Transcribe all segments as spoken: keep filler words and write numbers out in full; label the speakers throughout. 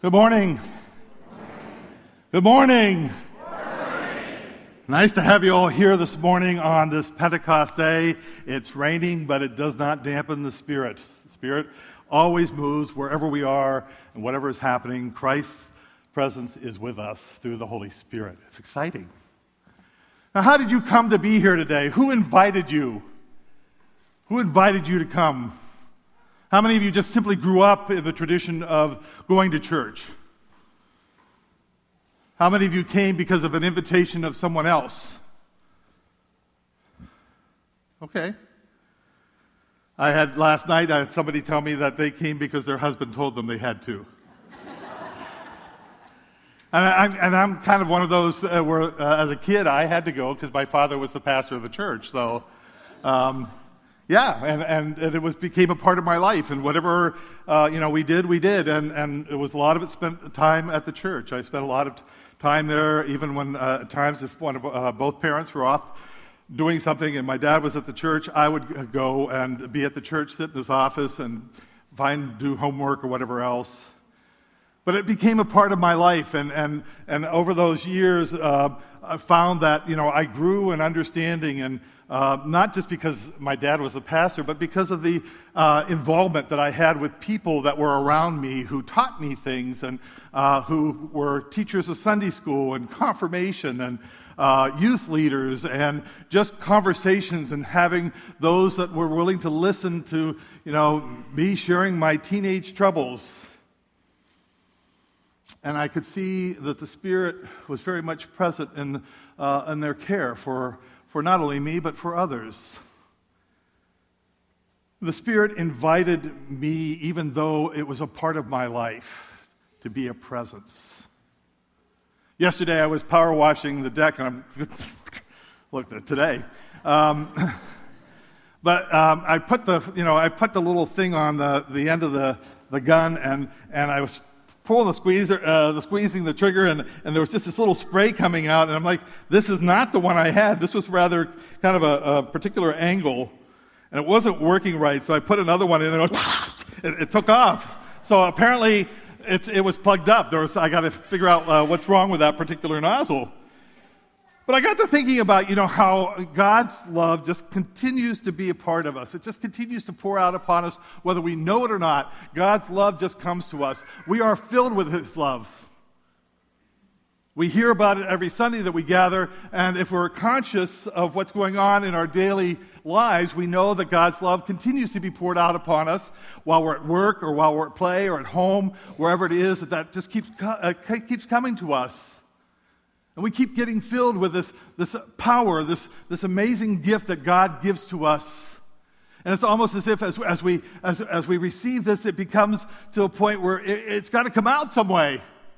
Speaker 1: Good morning. Good morning. Nice to have you all here this morning on this Pentecost day. It's raining, but it does not dampen the Spirit. The Spirit always moves wherever we are and whatever is happening. Christ's presence is with us through the Holy Spirit. It's exciting. Now, how did you come to be here today? Who invited you? Who invited you to come? How many of you just simply grew up in the tradition of going to church? How many of you came because of an invitation of someone else? Okay. I had last night, I had somebody tell me that they came because their husband told them they had to. and, I, and I'm kind of one of those uh, where, uh, as a kid, I had to go because my father was the pastor of the church. So, um, yeah, and, and it was became a part of my life. And whatever uh, you know we did, we did. And, and it was a lot of it spent time at the church. I spent a lot of t- time there, even when uh, at times if one of uh, both parents were off doing something and my dad was at the church, I would go and be at the church, sit in his office and find, do homework or whatever else. But it became a part of my life, and and, and over those years, uh, I found that, you know, I grew in understanding, and uh, not just because my dad was a pastor, but because of the uh, involvement that I had with people that were around me who taught me things, and uh, who were teachers of Sunday school and confirmation and uh, youth leaders, and just conversations and having those that were willing to listen to, you know, me sharing my teenage troubles. And I could see that the Spirit was very much present in, uh, in their care for, for not only me, but for others. The Spirit invited me, even though it was a part of my life, to be a presence. Yesterday I was power washing the deck, and I'm, look at today. Um, but um, I put the, you know, I put the little thing on the, the end of the, the gun, and, and I was pulling the squeezer, uh, the squeezing the trigger, and, and there was just this little spray coming out, and I'm like, this is not the one I had. This was rather kind of a, a particular angle, and it wasn't working right, so I put another one in, and it, it, it took off. So apparently it's, it was plugged up. There was, I got to figure out uh, what's wrong with that particular nozzle. But I got to thinking about, you know, how God's love just continues to be a part of us. It just continues to pour out upon us, whether we know it or not. God's love just comes to us. We are filled with His love. We hear about it every Sunday that we gather, and if we're conscious of what's going on in our daily lives, we know that God's love continues to be poured out upon us while we're at work or while we're at play or at home, wherever it is, that that just keeps, uh, keeps coming to us. And we keep getting filled with this, this power, this, this amazing gift that God gives to us. And it's almost as if as, as, we, as, as we receive this, it becomes to a point where it, it's got to come out some way.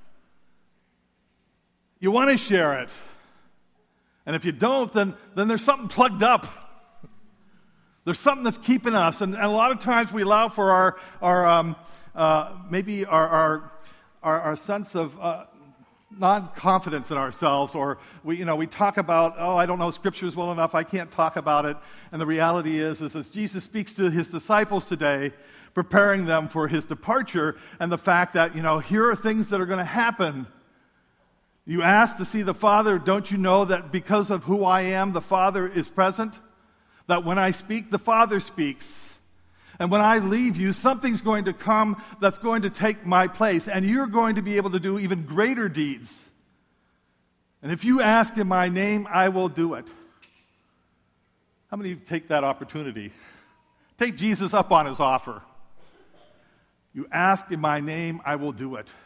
Speaker 1: You want to share it. And if you don't, then, then there's something plugged up. There's something that's keeping us. And, and a lot of times we allow for our, our um, uh, maybe our, our, our, our sense of... Uh, non-confidence in ourselves, or we, you know, we talk about, oh, I don't know scriptures well enough, I can't talk about it. And the reality is, is as Jesus speaks to his disciples today, preparing them for his departure, and the fact that, you know, here are things that are going to happen. You ask to see the Father, don't you know that because of who I am, the Father is present? That when I speak, the Father speaks. And when I leave you, something's going to come that's going to take my place, and you're going to be able to do even greater deeds. And if you ask in my name, I will do it. How many of you take that opportunity? Take Jesus up on his offer. You ask in my name, I will do it.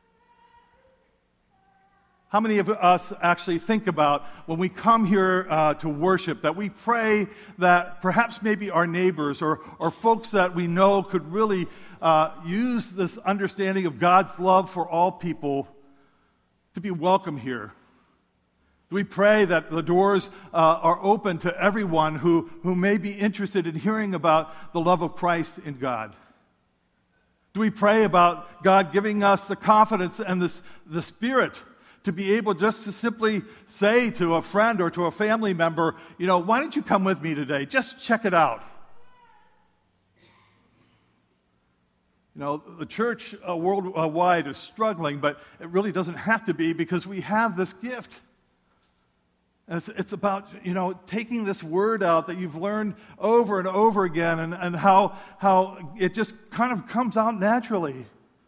Speaker 1: How many of us actually think about when we come here uh, to worship, that we pray that perhaps maybe our neighbors or, or folks that we know could really uh, use this understanding of God's love for all people to be welcome here? Do we pray that the doors uh, are open to everyone who, who may be interested in hearing about the love of Christ in God? Do we pray about God giving us the confidence and this, the Spirit to be able just to simply say to a friend or to a family member, you know, why don't you come with me today? Just check it out. You know, the church uh, worldwide is struggling, but it really doesn't have to be because we have this gift. And it's, it's about, you know, taking this word out that you've learned over and over again and, and how, how it just kind of comes out naturally.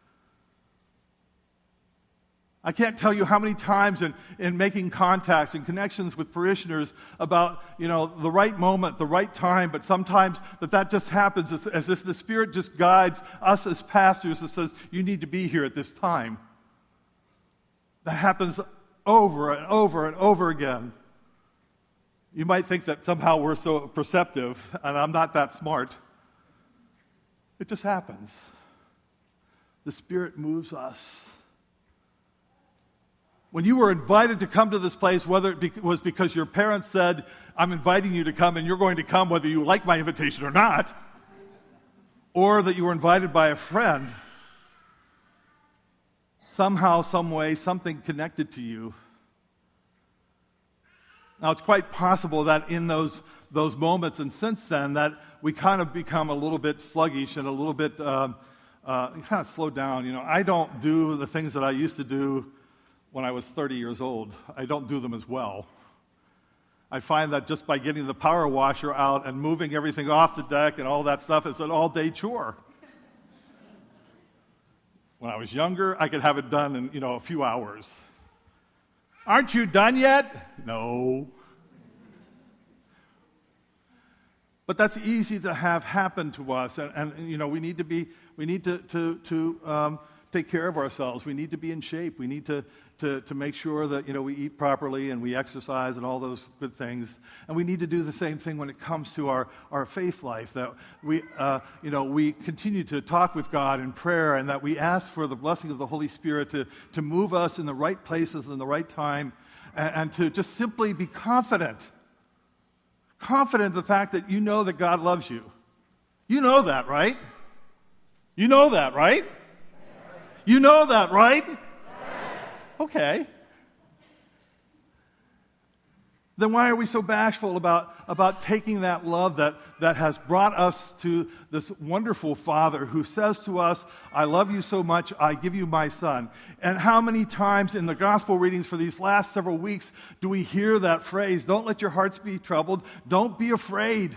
Speaker 1: I can't tell you how many times in, in making contacts and connections with parishioners about, you know, the right moment, the right time, but sometimes that that just happens as, as if the Spirit just guides us as pastors and says, you need to be here at this time. That happens over and over and over again. You might think that somehow we're so perceptive, and I'm not that smart. It just happens. The Spirit moves us. When you were invited to come to this place, whether it be- was because your parents said, I'm inviting you to come and you're going to come whether you like my invitation or not, or that you were invited by a friend, somehow, some way, something connected to you. Now, it's quite possible that in those, those moments and since then that we kind of become a little bit sluggish and a little bit um, uh, kind of slow down. You know, I don't do the things that I used to do when I was thirty years old. I don't do them as well. I find that just by getting the power washer out and moving everything off the deck and all that stuff is an all-day chore. When I was younger, I could have it done in, you know, a few hours. Aren't you done yet? No. But that's easy to have happen to us, and, and you know, we need to be, we need to to to um, take care of ourselves. We need to be in shape. We need to, to, to make sure that, you know, we eat properly and we exercise and all those good things. And we need to do the same thing when it comes to our, our faith life, that we, uh, you know, we continue to talk with God in prayer and that we ask for the blessing of the Holy Spirit to, to move us in the right places in the right time and, and to just simply be confident. Confident in the fact that you know that God loves you. You know that, right? You know that, right? You know that, right? Yes. Okay. Then why are we so bashful about, about taking that love that, that has brought us to this wonderful Father who says to us, I love you so much, I give you my Son. And how many times in the gospel readings for these last several weeks do we hear that phrase, don't let your hearts be troubled, don't be afraid.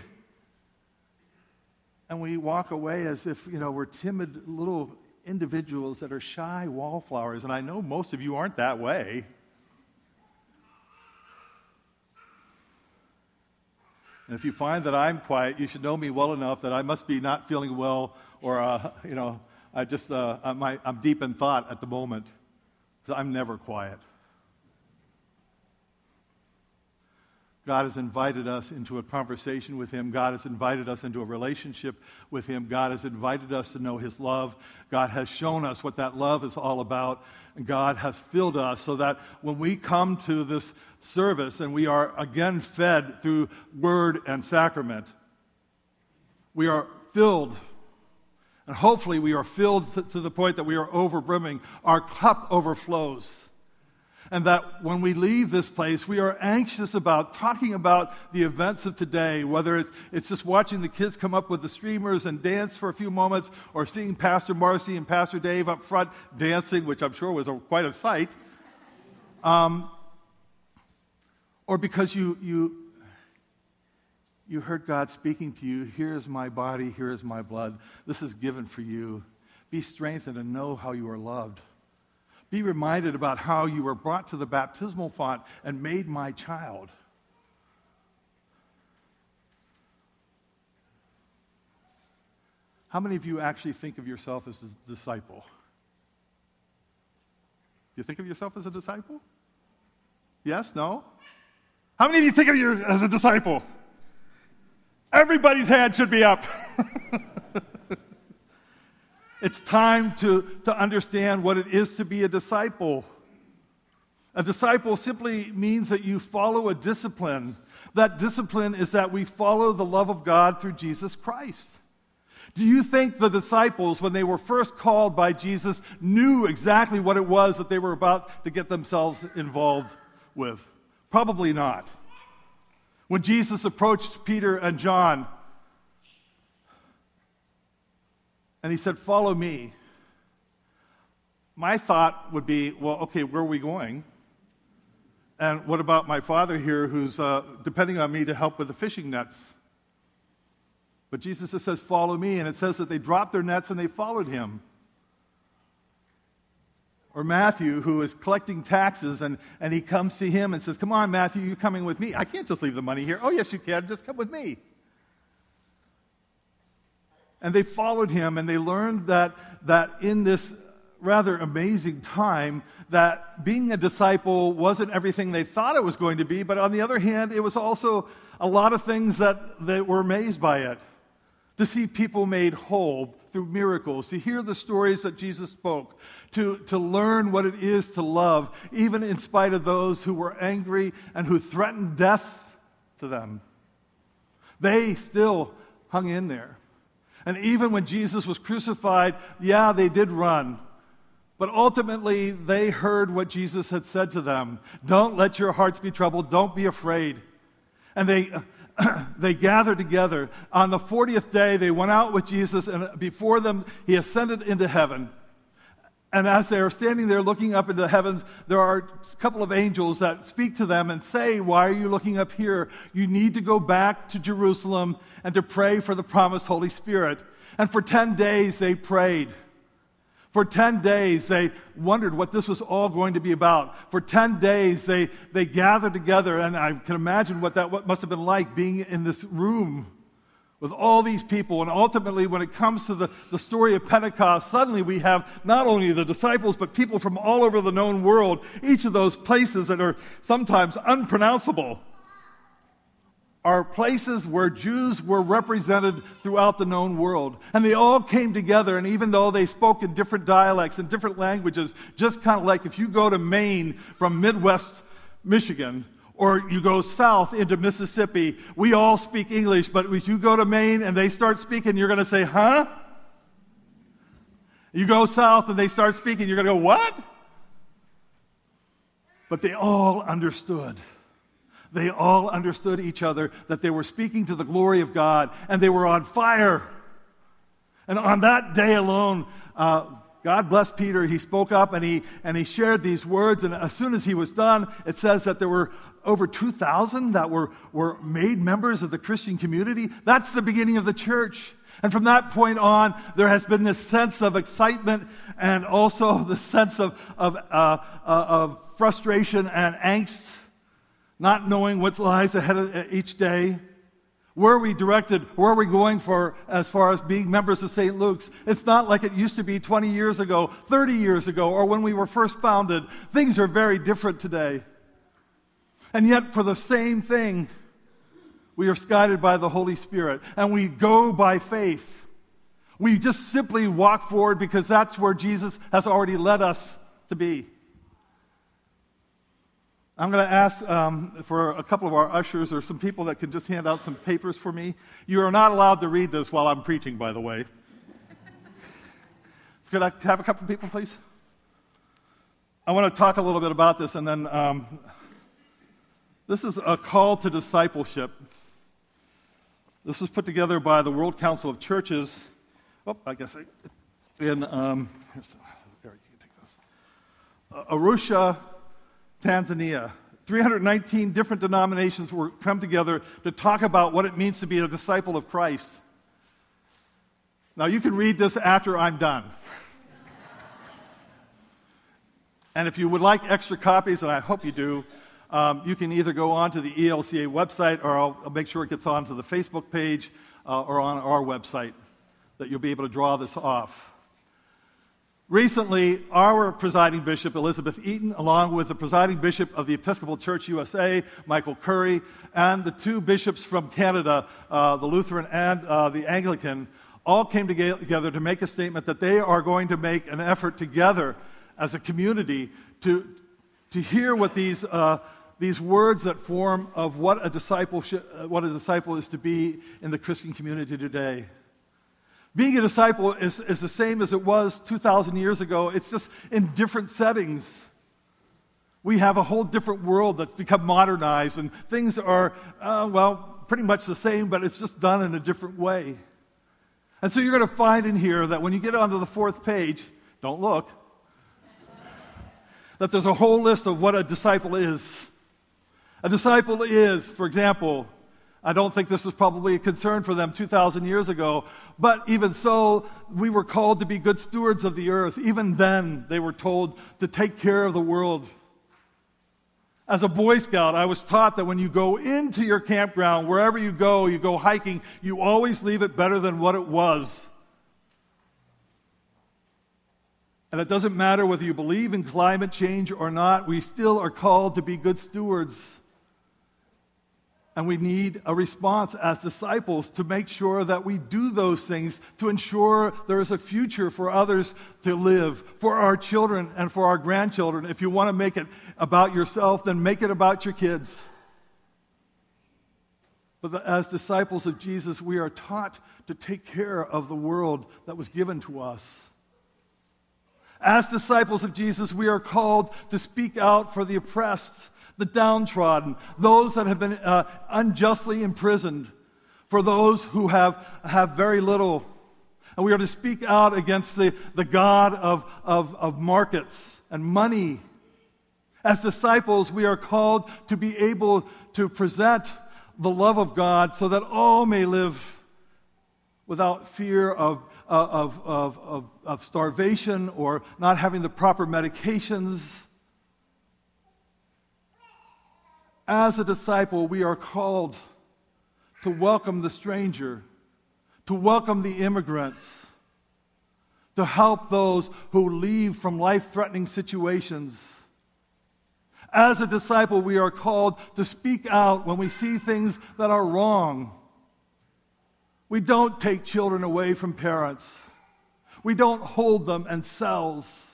Speaker 1: And we walk away as if, you know, we're timid little individuals that are shy wallflowers, and I know most of you aren't that way. And if you find that I'm quiet, you should know me well enough that I must be not feeling well, or uh, you know, I just uh, I'm, I'm deep in thought at the moment, because I'm never quiet. God has invited us into a conversation with Him. God has invited us into a relationship with Him. God has invited us to know His love. God has shown us what that love is all about. And God has filled us so that when we come to this service and we are again fed through word and sacrament, we are filled. And hopefully we are filled to, to the point that we are overbrimming. Our cup overflows. And that when we leave this place, we are anxious about talking about the events of today, whether it's, it's just watching the kids come up with the streamers and dance for a few moments, or seeing Pastor Marcy and Pastor Dave up front dancing, which I'm sure was a, quite a sight. Um, or because you, you, you heard God speaking to you, here is my body, here is my blood. This is given for you. Be strengthened and know how you are loved. Be reminded about how you were brought to the baptismal font and made my child. How many of you actually think of yourself as a disciple? Do you think of yourself as a disciple? Yes? No? How many of you think of you as a disciple? Everybody's hand should be up. It's time to, to understand what it is to be a disciple. A disciple simply means that you follow a discipline. That discipline is that we follow the love of God through Jesus Christ. Do you think the disciples, when they were first called by Jesus, knew exactly what it was that they were about to get themselves involved with? Probably not. When Jesus approached Peter and John, and he said, "Follow me." My thought would be, well, okay, where are we going? And what about my father here who's uh, depending on me to help with the fishing nets? But Jesus just says, "Follow me," and it says that they dropped their nets and they followed him. Or Matthew, who is collecting taxes, and, and he comes to him and says, "Come on, Matthew, you're coming with me. I can't just leave the money here." "Oh, yes, you can. Just come with me." And they followed him, and they learned that, that in this rather amazing time, that being a disciple wasn't everything they thought it was going to be, but on the other hand, it was also a lot of things that they were amazed by it. To see people made whole through miracles, to hear the stories that Jesus spoke, to, to learn what it is to love, even in spite of those who were angry and who threatened death to them. They still hung in there. And even when Jesus was crucified, yeah, they did run. But ultimately, they heard what Jesus had said to them. "Don't let your hearts be troubled. Don't be afraid." And they they gathered together. On the fortieth day, they went out with Jesus, and before them, he ascended into heaven. And as they are standing there looking up into the heavens, there are a couple of angels that speak to them and say, "Why are you looking up here? You need to go back to Jerusalem and to pray for the promised Holy Spirit." And for ten days, they prayed. For ten days, they wondered what this was all going to be about. For ten days, they, they gathered together, and I can imagine what that what must have been like, being in this room with all these people. And ultimately, when it comes to the, the story of Pentecost, suddenly we have not only the disciples, but people from all over the known world, each of those places that are sometimes unpronounceable, are places where Jews were represented throughout the known world. And they all came together, and even though they spoke in different dialects and different languages, just kind of like if you go to Maine from Midwest Michigan, or you go south into Mississippi, we all speak English, but if you go to Maine and they start speaking, you're going to say, "Huh?" You go south and they start speaking, you're going to go, "What?" But they all understood. They all understood each other, that they were speaking to the glory of God, and they were on fire. And on that day alone, uh, God bless Peter. He spoke up and he and he shared these words, and as soon as he was done, it says that there were over two thousand that were, were made members of the Christian community. That's the beginning of the church. And from that point on, there has been this sense of excitement and also the sense of, of, uh, uh, of frustration and angst, not knowing what lies ahead of each day. Where are we directed? Where are we going for as far as being members of Saint Luke's? It's not like it used to be twenty years ago, thirty years ago, or when we were first founded. Things are very different today. And yet, for the same thing, we are guided by the Holy Spirit, and we go by faith. We just simply walk forward because that's where Jesus has already led us to be. I'm going to ask um, for a couple of our ushers or some people that can just hand out some papers for me. You are not allowed to read this while I'm preaching, by the way. Could I have a couple of people, please? I want to talk a little bit about this, and then um, this is a call to discipleship. This was put together by the World Council of Churches. Oh, I guess I, in um, here's, here, you can take this. Uh, Arusha, Tanzania. three hundred nineteen different denominations were come together to talk about what it means to be a disciple of Christ. Now, you can read this after I'm done. And if you would like extra copies, and I hope you do, um, you can either go on to the E L C A website, or I'll, I'll make sure it gets onto the Facebook page uh, or on our website, that you'll be able to draw this off. Recently, our presiding bishop, Elizabeth Eaton, along with the presiding bishop of the Episcopal Church U S A, Michael Curry, and the two bishops from Canada, uh, the Lutheran and uh, the Anglican, all came together to make a statement that they are going to make an effort together as a community to, to hear what these, uh, these words that form of what a, discipleship, uh, what a disciple is to be in the Christian community today. Being a disciple is, is the same as it was two thousand years ago. It's just in different settings. We have a whole different world that's become modernized, and things are, uh, well, pretty much the same, but it's just done in a different way. And so you're going to find in here that when you get onto the fourth page, don't look, that there's a whole list of what a disciple is. A disciple is, for example, I don't think this was probably a concern for them two thousand years ago, but even so, we were called to be good stewards of the earth. Even then, they were told to take care of the world. As a Boy Scout, I was taught that when you go into your campground, wherever you go, you go hiking, you always leave it better than what it was. And it doesn't matter whether you believe in climate change or not, we still are called to be good stewards. And we need a response as disciples to make sure that we do those things to ensure there is a future for others to live, for our children and for our grandchildren. If you want to make it about yourself, then make it about your kids. But as disciples of Jesus, we are taught to take care of the world that was given to us. As disciples of Jesus, we are called to speak out for the oppressed, the downtrodden, those that have been uh, unjustly imprisoned, for those who have, have very little. And we are to speak out against the, the God of, of, of markets and money. As disciples, we are called to be able to present the love of God so that all may live without fear of, of, of, of, of starvation or not having the proper medications. As a disciple, we are called to welcome the stranger, to welcome the immigrants, to help those who leave from life-threatening situations. As a disciple, we are called to speak out when we see things that are wrong. We don't take children away from parents. We don't hold them in cells.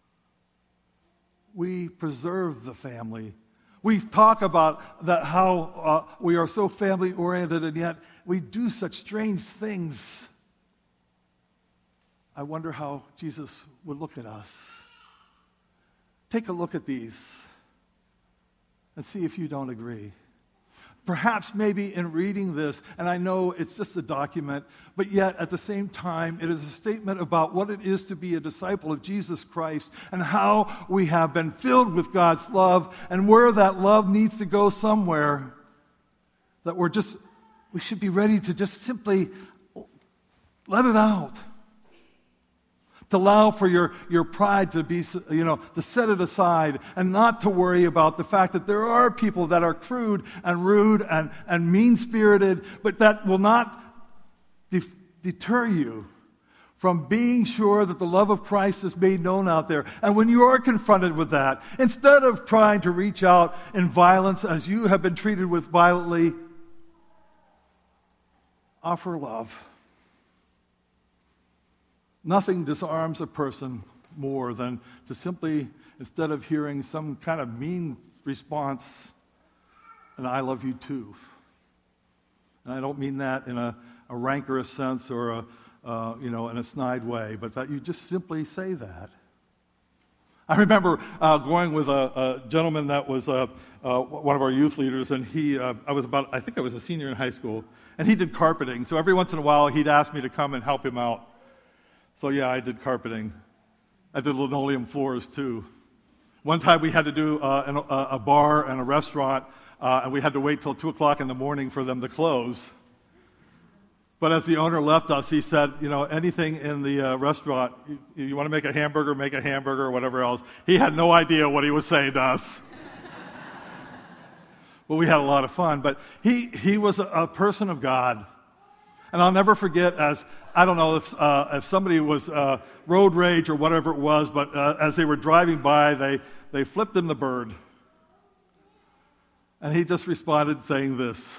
Speaker 1: We preserve the family. We talk about that how uh, we are so family-oriented, and yet we do such strange things. I wonder how Jesus would look at us. Take a look at these and see if you don't agree. Perhaps maybe in reading this, and I know it's just a document, but yet at the same time, it is a statement about what it is to be a disciple of Jesus Christ and how we have been filled with God's love and where that love needs to go somewhere, that we're just, we should be ready to just simply let it out. To allow for your, your pride to be, you know, to set it aside and not to worry about the fact that there are people that are crude and rude and, and mean-spirited, but that will not de- deter you from being sure that the love of Christ is made known out there. And when you are confronted with that, instead of trying to reach out in violence as you have been treated with violently, offer love. Nothing disarms a person more than to simply, instead of hearing some kind of mean response, and I love you too. And I don't mean that in a, a rancorous sense or a, uh, you know, in a snide way, but that you just simply say that. I remember uh, going with a, a gentleman that was uh, uh, one of our youth leaders, and he, uh, I was about, I think I was a senior in high school, and he did carpeting. So every once in a while, he'd ask me to come and help him out. So yeah, I did carpeting. I did linoleum floors too. One time we had to do uh, an, a, a bar and a restaurant, uh, and we had to wait till two o'clock in the morning for them to close. But as the owner left us, he said, you know, anything in the uh, restaurant, you, you want to make a hamburger, make a hamburger, or whatever else. He had no idea what he was saying to us. Well, we had a lot of fun, but he, he was a, a person of God. And I'll never forget, as I don't know if uh, if somebody was uh, road rage or whatever it was, but uh, as they were driving by, they, they flipped him the bird. And he just responded saying this.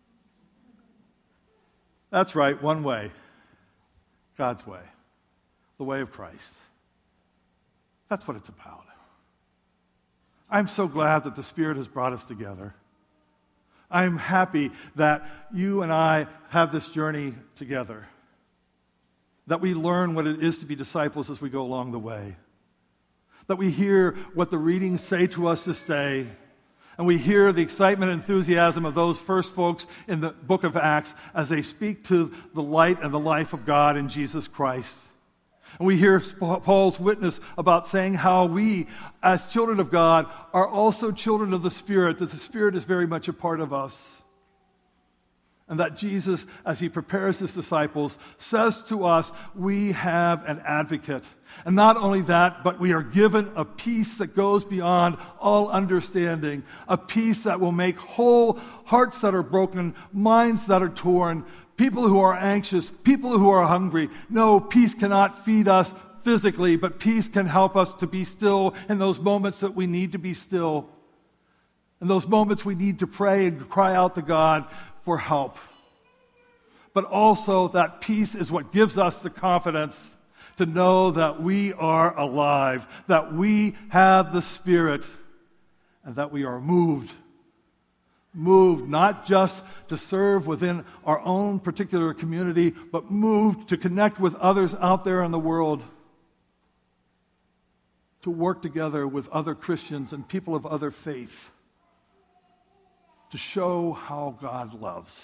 Speaker 1: That's right, one way. God's way. The way of Christ. That's what it's about. I'm so glad that the Spirit has brought us together. I'm happy that you and I have this journey together, that we learn what it is to be disciples as we go along the way, that we hear what the readings say to us this day, And we hear the excitement and enthusiasm of those first folks in the book of Acts as they speak to the light and the life of God in Jesus Christ. And we hear Paul's witness about saying how we, as children of God, are also children of the Spirit, that the Spirit is very much a part of us. And that Jesus, as he prepares his disciples, says to us, we have an advocate. And not only that, but we are given a peace that goes beyond all understanding, a peace that will make whole hearts that are broken, minds that are torn, people who are anxious, people who are hungry. No, peace cannot feed us physically, but peace can help us to be still in those moments that we need to be still. In those moments we need to pray and cry out to God for help. But also that peace is what gives us the confidence to know that we are alive, that we have the Spirit, and that we are moved. Moved not just to serve within our own particular community, but moved to connect with others out there in the world, to work together with other Christians and people of other faith, to show how God loves.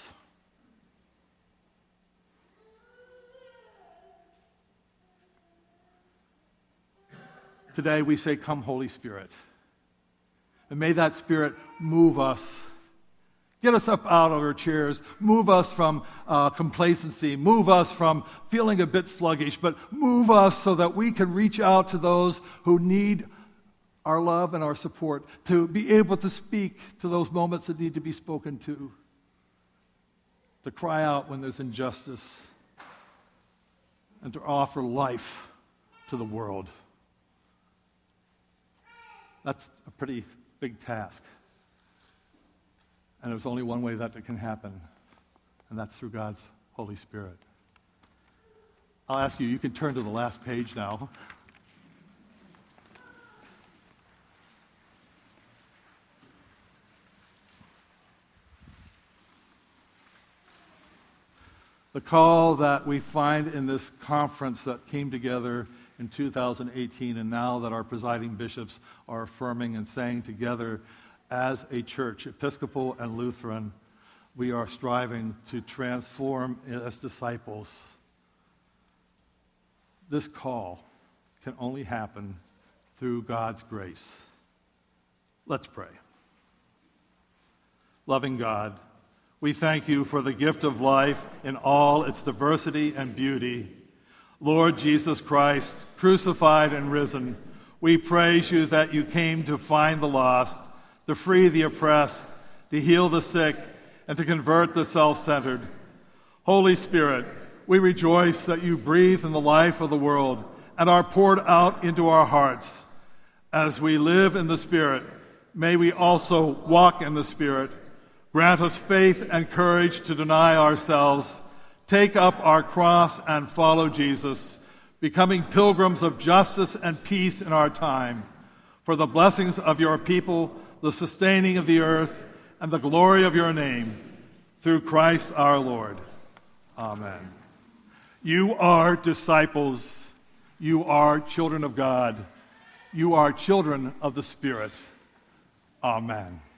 Speaker 1: Today we say, come Holy Spirit. And may that Spirit move us. Get us up out of our chairs. Move us from uh, complacency. Move us from feeling a bit sluggish. But move us so that we can reach out to those who need our love and our support, to be able to speak to those moments that need to be spoken to, to cry out when there's injustice, and to offer life to the world. That's a pretty big task. And there's only one way that it can happen, and that's through God's Holy Spirit. I'll ask you, you can turn to the last page now. The call that we find in this conference that came together in two thousand eighteen, and now that our presiding bishops are affirming and saying together as a church, Episcopal and Lutheran, we are striving to transform as disciples. This call can only happen through God's grace. Let's pray. Loving God, we thank you for the gift of life in all its diversity and beauty. Lord Jesus Christ, crucified and risen, we praise you that you came to find the lost, to free the oppressed, to heal the sick, and to convert the self-centered. Holy Spirit, we rejoice that you breathe in the life of the world and are poured out into our hearts. As we live in the Spirit, may we also walk in the Spirit. Grant us faith and courage to deny ourselves, take up our cross and follow Jesus, becoming pilgrims of justice and peace in our time. For the blessings of your people, the sustaining of the earth, and the glory of your name, through Christ our Lord. Amen. You are disciples. You are children of God. You are children of the Spirit. Amen.